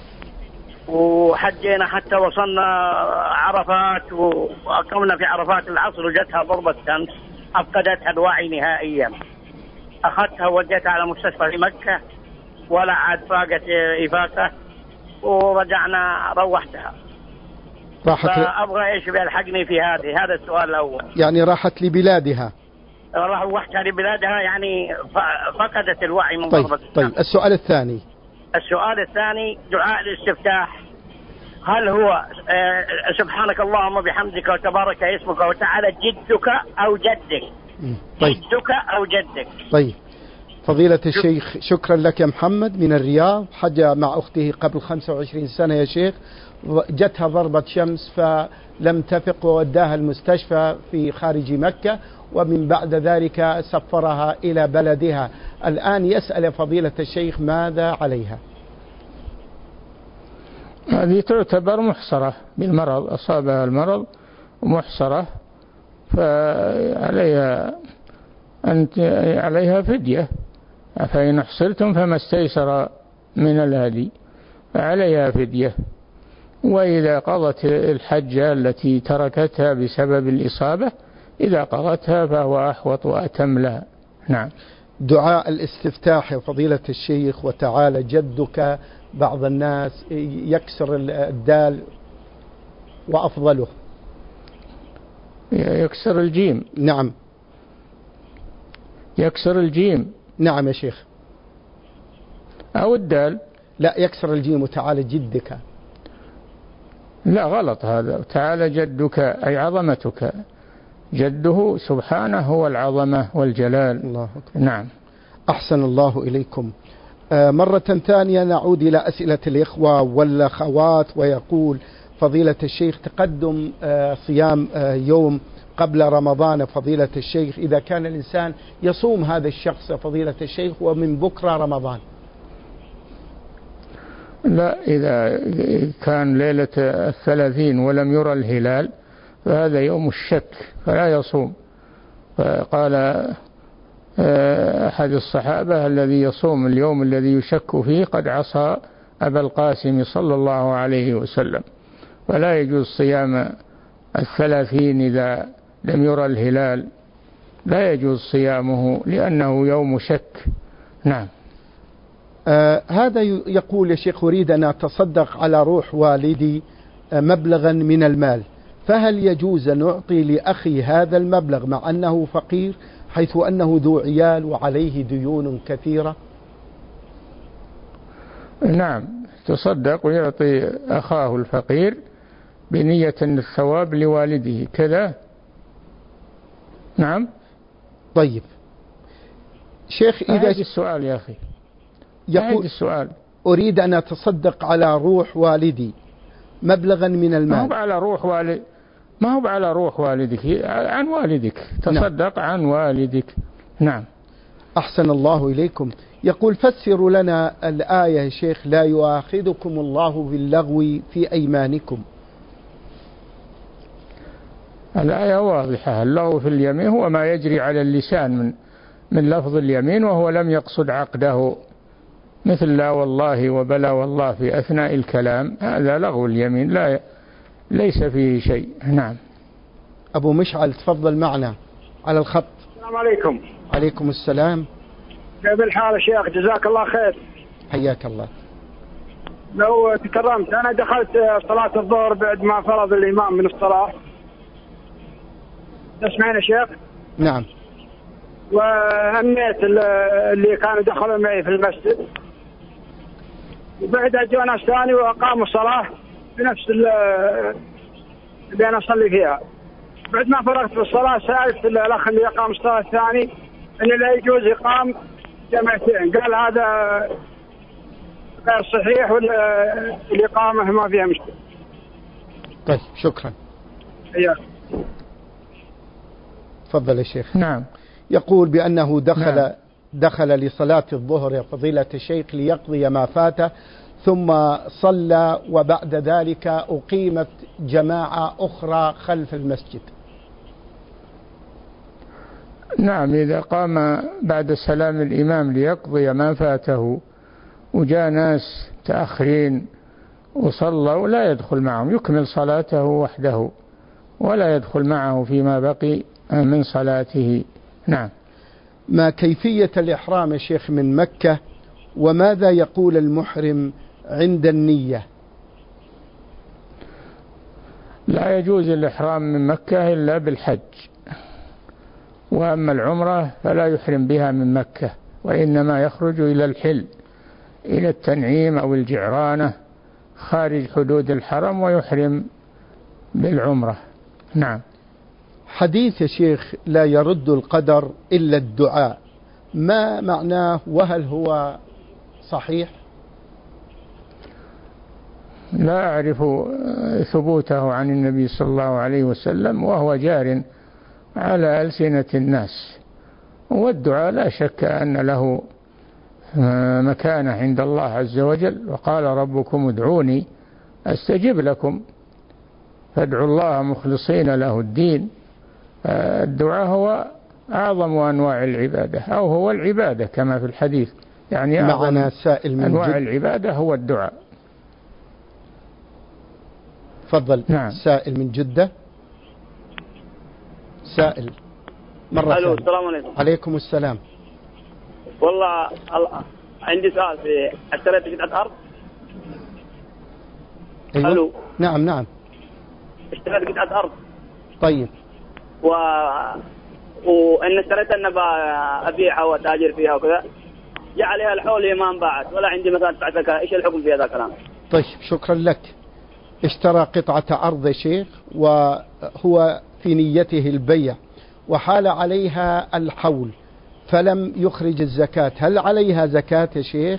Speaker 10: وحجينا حتى وصلنا عرفات وأقمنا في عرفات العصر، وجدتها ضربة شمس أفقدتها الوعي نهائيا. أخذتها ووديتها على مستشفى في مكة ولا عاد فاقت إفاقة، ورجعنا روحتها.
Speaker 2: راحت
Speaker 10: فأبغى إيش بيلحقني في هذه؟ هذا السؤال الأول.
Speaker 2: يعني راحت لبلادها؟
Speaker 10: روحتها لبلادها يعني فقدت الوعي من
Speaker 2: طيب.
Speaker 10: ضربة.
Speaker 2: طيب السؤال الثاني.
Speaker 10: السؤال الثاني دعاء الاستفتاح، هل هو آه سبحانك اللهم بحمدك وتبارك اسمك وتعالى جدك أو جدك؟
Speaker 2: طيب.
Speaker 10: جدك أو جدك.
Speaker 2: طيب فضيلة الشيخ شكرا لك يا محمد من الرياض. حج مع أخته قبل خمسة وعشرين سنة يا شيخ، جتها ضربة شمس فلم تفق ووداها المستشفى في خارج مكة، ومن بعد ذلك سفرها إلى بلدها. الآن يسأل فضيلة الشيخ ماذا عليها؟
Speaker 3: هذه تعتبر محصرة بالمرض، أصابها المرض محصرة، فعليها أنت عليها فدية، فإن حصرتم فما استيسر من الهدي، فعليها فدية. وإذا قضت الحجة التي تركتها بسبب الإصابة إذا قضتها فهو أحوط وأتم لها. نعم.
Speaker 2: دعاء الاستفتاح يا فضيلة الشيخ وتعالى جدك، بعض الناس يكسر الدال وأفضله
Speaker 3: يكسر الجيم.
Speaker 2: نعم.
Speaker 3: يكسر الجيم.
Speaker 2: نعم يا شيخ.
Speaker 3: أو الدال.
Speaker 2: لا يكسر الجيم وتعالى جدك.
Speaker 3: لا غلط هذا. تعالى جدك أي عظمتك، جده سبحانه هو العظمة والجلال.
Speaker 2: الله أكبر.
Speaker 3: نعم.
Speaker 2: أحسن الله إليكم. آه مرة ثانية نعود إلى أسئلة الإخوة والأخوات، ويقول فضيلة الشيخ تقدم آه صيام آه يوم قبل رمضان فضيلة الشيخ، إذا كان الإنسان يصوم هذا الشخص فضيلة الشيخ ومن بكرة رمضان؟
Speaker 3: لا، إذا كان ليلة الثلاثين ولم يرى الهلال فهذا يوم الشك فلا يصوم. فقال أحد الصحابة: الذي يصوم اليوم الذي يشك فيه قد عصى أبا القاسم صلى الله عليه وسلم. فلا يجوز صيام الثلاثين إذا لم يرى الهلال، لا يجوز صيامه لأنه يوم شك. نعم.
Speaker 2: آه هذا يقول: يا شيخ، أريد أن أتصدق على روح والدي آه مبلغا من المال، فهل يجوز أن أعطي لأخي هذا المبلغ مع أنه فقير، حيث أنه ذو عيال وعليه ديون كثيرة؟
Speaker 3: نعم، تصدق ويعطي أخاه الفقير بنية الثواب لوالده كذا. نعم.
Speaker 2: طيب شيخ، إذا
Speaker 3: هذا السؤال يا أخي،
Speaker 2: يقول
Speaker 3: السؤال:
Speaker 2: أريد أن أتصدق على روح والدي مبلغا من المال.
Speaker 3: ما هو على روح والد ما هو على روح والدك، عن والدك، تصدق نعم. عن والدك. نعم.
Speaker 2: أحسن الله إليكم. يقول: فسروا لنا الآية يا شيخ: لا يؤاخذكم الله باللغو في أيمانكم.
Speaker 3: الآية واضحة، اللغو في اليمين هو ما يجري على اللسان من من لفظ اليمين وهو لم يقصد عقده، مثل لا والله وبلا والله في أثناء الكلام، هذا لغو اليمين لا ليس فيه شيء. نعم.
Speaker 2: أبو مشعل تفضل معنا على الخط.
Speaker 5: السلام عليكم.
Speaker 2: عليكم السلام.
Speaker 5: كيف الحال يا شيخ؟ جزاك الله خير.
Speaker 2: حياك الله.
Speaker 5: لو تكرمت، أنا دخلت صلاة الظهر بعد ما فرض الإمام من الصلاة. تسمعين يا شيخ؟
Speaker 2: نعم.
Speaker 5: وأمنيت اللي كانوا دخلوا معي في المسجد، وبعدها جو ناس ثاني وأقاموا الصلاة بنفس اللي أنا أصلي فيها. بعد ما فرغت بالصلاة سألت الأخ اللي أقام الصلاة الثاني أن لا يجوز إقام جمعتين، قال هذا غير صحيح والإقامة ما فيها مشكلة.
Speaker 2: طيب شكرا.
Speaker 5: إياك.
Speaker 2: تفضل يا شيخ.
Speaker 3: نعم.
Speaker 2: يقول بأنه دخل
Speaker 3: نعم.
Speaker 2: دخل لصلاة الظهر يا فضيلة الشيخ ليقضي ما فاته، ثم صلى وبعد ذلك أقيمت جماعة أخرى خلف المسجد.
Speaker 3: نعم، إذا قام بعد سلام الإمام ليقضي ما فاته وجاء ناس تأخرين وصلوا لا يدخل معهم، يكمل صلاته وحده ولا يدخل معه فيما بقي من صلاته. نعم.
Speaker 2: ما كيفية الإحرام يا شيخ من مكة، وماذا يقول المحرم عند النية؟
Speaker 3: لا يجوز الإحرام من مكة إلا بالحج، وأما العمرة فلا يحرم بها من مكة، وإنما يخرج إلى الحل، إلى التنعيم أو الجعرانة خارج حدود الحرم ويحرم بالعمرة. نعم.
Speaker 2: حديث يا شيخ: لا يرد القدر إلا الدعاء، ما معناه وهل هو صحيح؟
Speaker 3: لا أعرف ثبوته عن النبي صلى الله عليه وسلم، وهو جار على ألسنة الناس، والدعاء لا شك أن له مكانة عند الله عز وجل، وقال ربكم ادعوني أستجب لكم، فادعوا الله مخلصين له الدين. الدعاء هو أعظم أنواع العبادة، أو هو العبادة كما في الحديث، يعني
Speaker 2: معنا سائل من
Speaker 3: أنواع
Speaker 2: جد.
Speaker 3: العبادة هو الدعاء.
Speaker 2: تفضل.
Speaker 3: نعم.
Speaker 2: سائل من جدة. سائل مرة.
Speaker 11: ألو، السلام عليكم.
Speaker 2: عليكم السلام.
Speaker 11: والله عندي سؤال. في اشتريت قطعة أرض.
Speaker 2: أيوة.
Speaker 11: ألو.
Speaker 2: نعم نعم.
Speaker 11: اشتريت قطعة أرض.
Speaker 2: طيب.
Speaker 11: و وإن اشتريت أن أبيعها وتاجر فيها وكذا، جاء عليها الحول ما انباعت ولا عندي مثلا تدفع زكاة، إيش الحكم في هذا الكلام؟
Speaker 2: طيب شكرا لك. اشترى قطعة أرض يا شيخ وهو في نيته البيع، وحال عليها الحول فلم يخرج الزكاة، هل عليها زكاة يا شيخ؟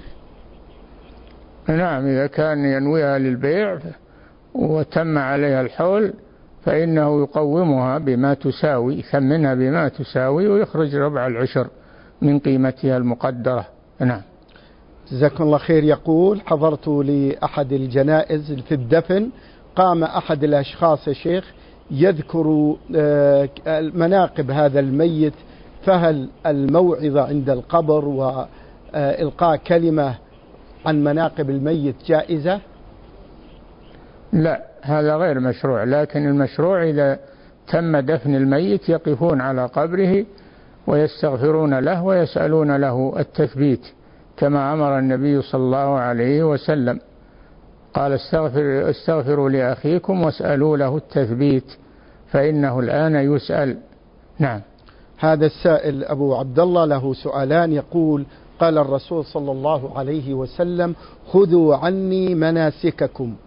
Speaker 3: نعم، إذا كان ينويها للبيع وتم عليها الحول فإنه يقومها بما تساوي، يثمنها بما تساوي ويخرج ربع العشر من قيمتها المقدرة. نعم.
Speaker 2: جزاكم الله خير. يقول: حضرت لأحد الجنائز في الدفن، قام أحد الأشخاص يا شيخ يذكر مناقب هذا الميت، فهل الموعظة عند القبر وإلقاء كلمة عن مناقب الميت جائزة؟
Speaker 3: لا، هذا غير مشروع، لكن المشروع إذا تم دفن الميت يقفون على قبره ويستغفرون له ويسألون له التثبيت كما أمر النبي صلى الله عليه وسلم، قال: استغفر استغفروا لأخيكم واسألوا له التثبيت فإنه الآن يسأل. نعم.
Speaker 2: هذا السائل أبو عبد الله له سؤالان. يقول: قال الرسول صلى الله عليه وسلم: خذوا عني مناسككم.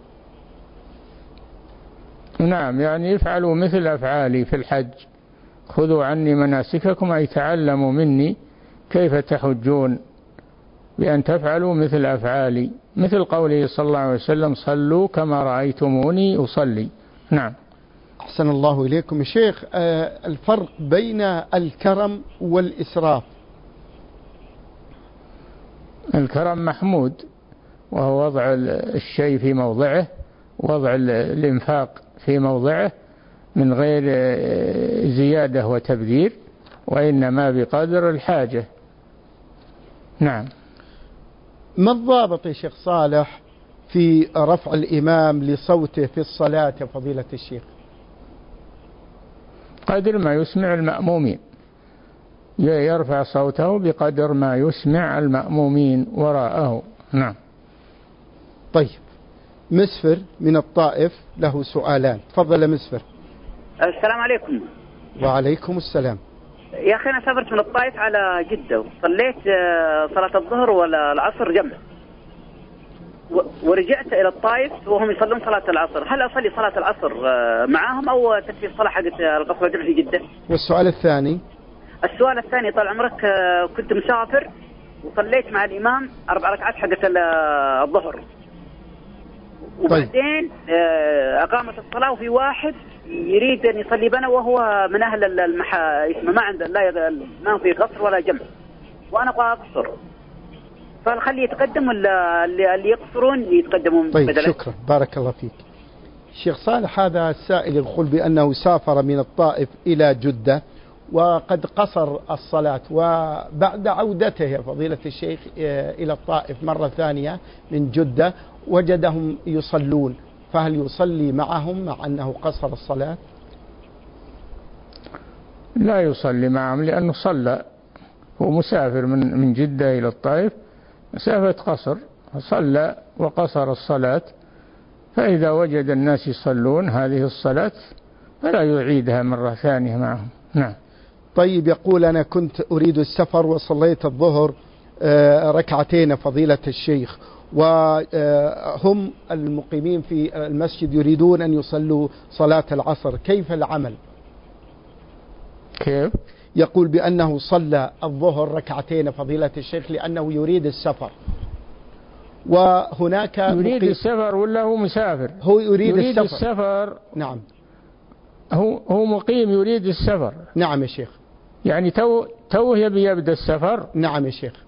Speaker 3: نعم، يعني يفعلوا مثل أفعالي في الحج. خذوا عني مناسككم أي تعلموا مني كيف تحجون، بأن تفعلوا مثل أفعالي، مثل قوله صلى الله عليه وسلم: صلوا كما رأيتموني أصلي. نعم.
Speaker 2: أحسن الله إليكم يا شيخ. آه الفرق بين الكرم والإسراف.
Speaker 3: الكرم محمود، وهو وضع الشيء في موضعه، وضع الإنفاق في موضعه من غير زيادة وتبذير، وإنما بقدر الحاجة. نعم.
Speaker 2: ما الضابط يا شيخ صالح في رفع الإمام لصوته في الصلاة يا فضيلة الشيخ؟
Speaker 3: قدر ما يسمع المأمومين، يرفع صوته بقدر ما يسمع المأمومين وراءه. نعم.
Speaker 2: طيب، مسفر من الطائف له سؤالان. تفضل مسفر.
Speaker 12: السلام عليكم.
Speaker 2: وعليكم السلام.
Speaker 12: يا أخي أنا سافرت من الطائف على جدة، صليت صلاة الظهر ولا العصر جمع، ورجعت إلى الطائف وهم يصلون صلاة العصر، هل أصلي صلاة العصر معاهم أو تكفي الصلاة حقت القصر والجمع في جدة؟
Speaker 2: والسؤال الثاني؟
Speaker 12: السؤال الثاني طال عمرك، كنت مسافر وصليت مع الإمام أربع ركعات حقت الظهر، وبعدين أقامت الصلاة وفي واحد يريد أن يصلي بنا وهو من أهل المحا اسمه ما عنده لا ما في قصر ولا جمع، وأنا أبغى أقصر، فهل خليه يتقدم ولا اللي, اللي يقصرون يتقدمون؟
Speaker 2: طيب بدلت. شكرا، بارك الله فيك. الشيخ صالح، هذا السائل يقول بأنه سافر من الطائف إلى جدة وقد قصر الصلاة، وبعد عودته يا فضيلة الشيخ إلى الطائف مرة ثانية من جدة وجدهم يصلون، فهل يصلي معهم مع أنه قصر الصلاة؟
Speaker 3: لا يصلي معهم، لأنه صلى، هو مسافر من من جدة إلى الطائف مسافة قصر، صلى وقصر الصلاة، فإذا وجد الناس يصلون هذه الصلاة فلا يعيدها مرة ثانية معهم. نعم.
Speaker 2: طيب، يقول: أنا كنت أريد السفر وصليت الظهر ركعتين فضيلة الشيخ، وهم المقيمين في المسجد يريدون أن يصلوا صلاة العصر، كيف العمل؟
Speaker 3: كيف؟
Speaker 2: يقول بأنه صلى الظهر ركعتين فضيلة الشيخ لأنه يريد السفر، وهناك
Speaker 3: يريد السفر ولا هو مسافر؟
Speaker 2: هو يريد,
Speaker 3: يريد
Speaker 2: السفر.
Speaker 3: السفر.
Speaker 2: نعم.
Speaker 3: هو هو مقيم يريد السفر.
Speaker 2: نعم يا شيخ.
Speaker 3: يعني تو تو يبي يبدأ السفر.
Speaker 2: نعم يا شيخ.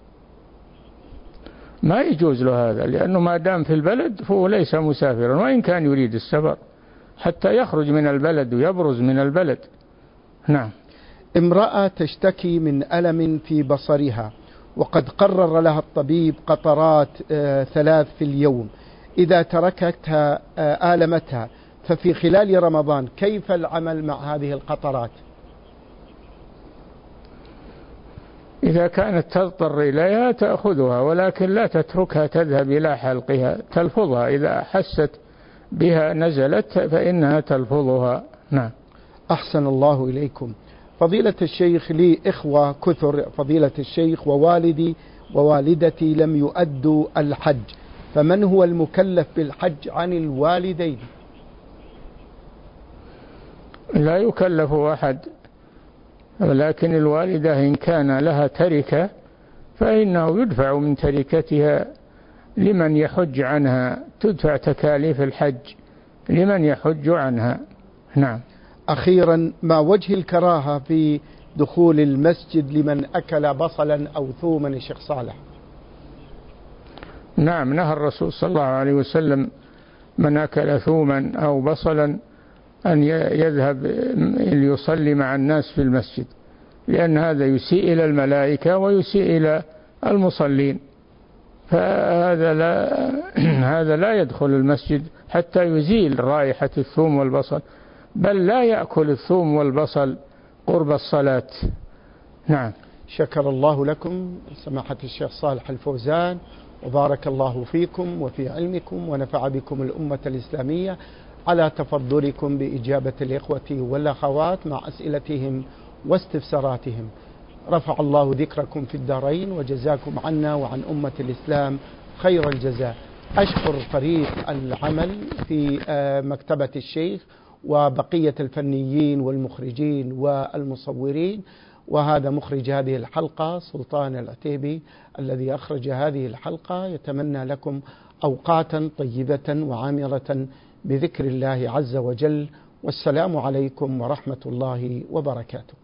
Speaker 3: ما يجوز له هذا، لأنه ما دام في البلد فهو ليس مسافرا، وإن كان يريد السفر حتى يخرج من البلد ويبرز من البلد. نعم.
Speaker 2: امرأة تشتكي من ألم في بصرها، وقد قرر لها الطبيب قطرات آه ثلاث في اليوم، إذا تركتها آه آلمتها، ففي خلال رمضان كيف العمل مع هذه القطرات؟
Speaker 3: إذا كانت تضطر إليها تأخذها، ولكن لا تتركها تذهب إلى حلقها، تلفظها، إذا حست بها نزلت فإنها تلفظها. نعم.
Speaker 2: أحسن الله إليكم. فضيلة الشيخ، لي إخوة كثر فضيلة الشيخ، ووالدي ووالدتي لم يؤدوا الحج، فمن هو المكلف بالحج عن الوالدين؟
Speaker 3: لا يكلف أحد، ولكن الوالدة إن كان لها تركة فإنه يدفع من تركتها لمن يحج عنها، تدفع تكاليف الحج لمن يحج عنها. نعم.
Speaker 2: أخيرا، ما وجه الكراهة في دخول المسجد لمن أكل بصلا أو ثوما يا شيخ صالح؟
Speaker 3: نعم، نهى الرسول صلى الله عليه وسلم من أكل ثوما أو بصلا أن يذهب ليصلي مع الناس في المسجد، لأن هذا يسيء إلى الملائكة ويسيء إلى المصلين، فهذا لا هذا لا يدخل المسجد حتى يزيل رائحة الثوم والبصل، بل لا يأكل الثوم والبصل قرب الصلاة. نعم.
Speaker 2: شكر الله لكم سماحة الشيخ صالح الفوزان، وبارك الله فيكم وفي علمكم، ونفع بكم الأمة الإسلامية على تفضلكم بإجابة الإخوة والأخوات مع أسئلتهم واستفساراتهم. رفع الله ذكركم في الدارين، وجزاكم عنا وعن أمة الإسلام خير الجزاء. أشكر فريق العمل في مكتبة الشيخ وبقية الفنيين والمخرجين والمصورين، وهذا مخرج هذه الحلقة سلطان العتيبي الذي أخرج هذه الحلقة. يتمنى لكم أوقاتا طيبة وعامرة بذكر الله عز وجل، والسلام عليكم ورحمة الله وبركاته.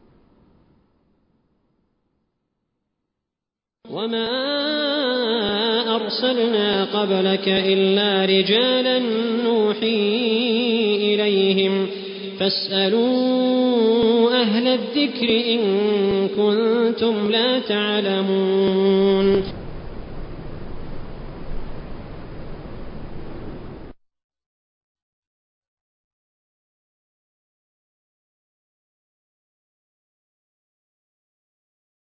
Speaker 1: وما أرسلنا قبلك إلا رجالا نوحي إليهم فاسألوا أهل الذكر إن كنتم لا تعلمون.